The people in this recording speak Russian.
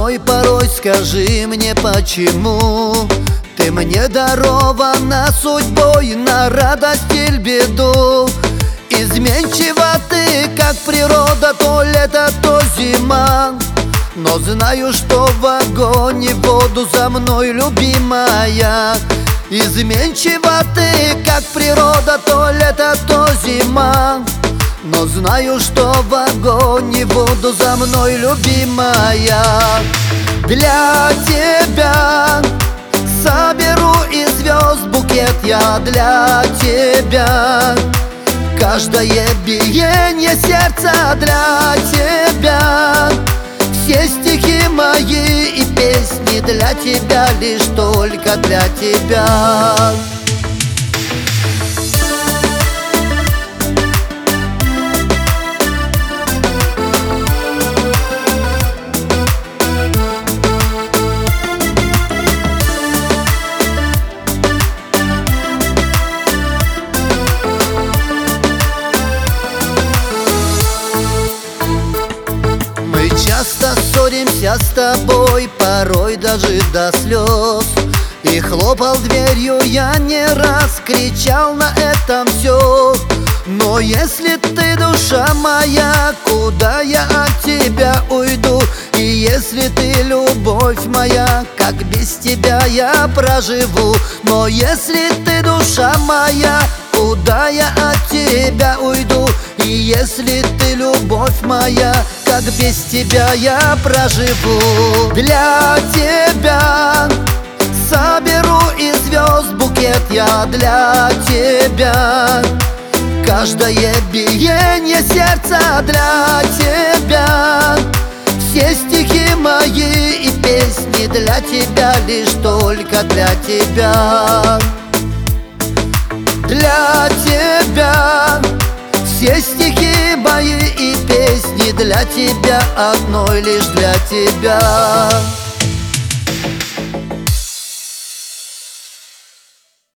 тобой порой, скажи мне, почему ты мне дарована судьбой на радость или беду. Изменчива ты, как природа, то лето, то зима. Но знаю, что в огонь и воду за мной, любимая. Изменчива ты, как природа, то лето, то зима. Но знаю, что в огонь и воду за мной, любимая. Для тебя соберу из звезд букет я для тебя. Каждое биение сердца для тебя. Все стихи мои и песни для тебя, лишь только для тебя. Часто ссоримся с тобой, порой даже до слез. И хлопал дверью я не раз, кричал на этом все. Но если ты, душа моя, куда я от тебя уйду? И если ты, любовь моя, как без тебя я проживу? Но если ты, душа моя, куда я от тебя уйду? И если ты, любовь моя, как без тебя я проживу? Для тебя соберу из звезд букет я для тебя. Каждое биение сердца для тебя. Все стихи мои и песни для тебя, лишь только для тебя. Для тебя. Все стихи мои и песни для тебя, одной лишь для тебя.